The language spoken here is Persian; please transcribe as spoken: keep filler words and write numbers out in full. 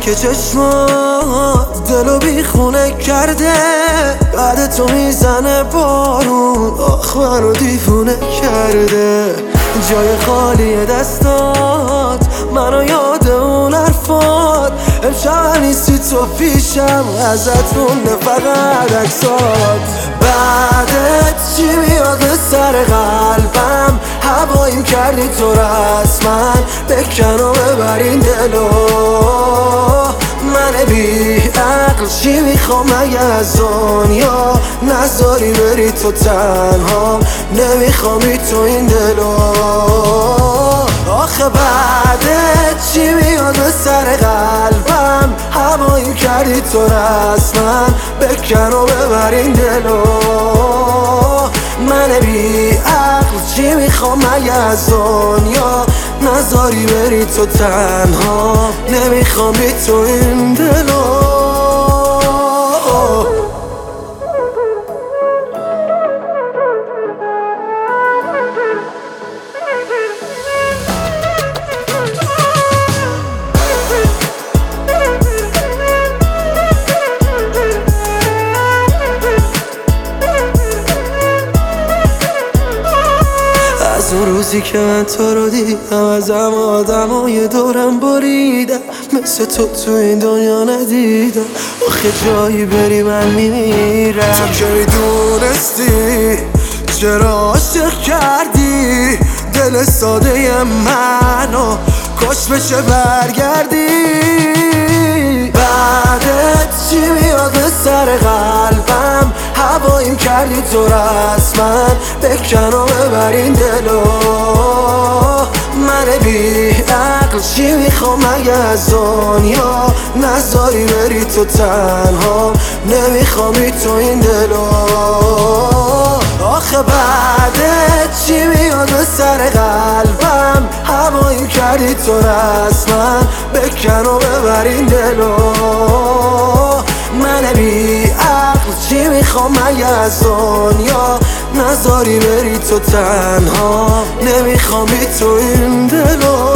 که چشمات دلو بیخونه کرده، بعد تو میزنه بارون، آخ منو دیوونه کرده. جای خالی دستات منو یاد اون حرفات، امشب نیستی تو پیشم، ازت مونده فقط عکسات. بعدت چی میاد سر قلبم، هواییم کردی تو رسما، بکن و ببر این دلو. من بی عقل چی میخوام مگه از دنیا، نذاری بری تو تنها، نمیخوامی تو این دلو. آخه بعدت چی میاد به سر قلبم، هوایی کردی تو رسما، بکن و ببر این دلو. من بی عقل چی میخوام مگه از دنیا، نذاری بری تو تنها، نمیخوام بی تو این دلو. اون روزی که من تو رو دیدم، ازم آدمای دورم بریدم، مثل تو تو این دنیا ندیدم. آخه جایی بری من میمیرم. تو که میدونستی چرا عاشق کردی دل ساده منو، کاش بشه برگردی. بعدت چی میاد به سر قلبم، هواییم کردی تو رسما، بکن و ببر این دلو. من بی عقل چی میخوام مگه از دنیا، نذاری بری تو تنها، نمیخوامی تو این دلو. آخه بعدت چی میاد به سر قلبم، هواییم کردی تو رسما، بکن و ببر این دلو. من بی عقل چی میخوام مگه از دنیا، نذاری بری تو تنها، نمیخوام بی تو این دلو.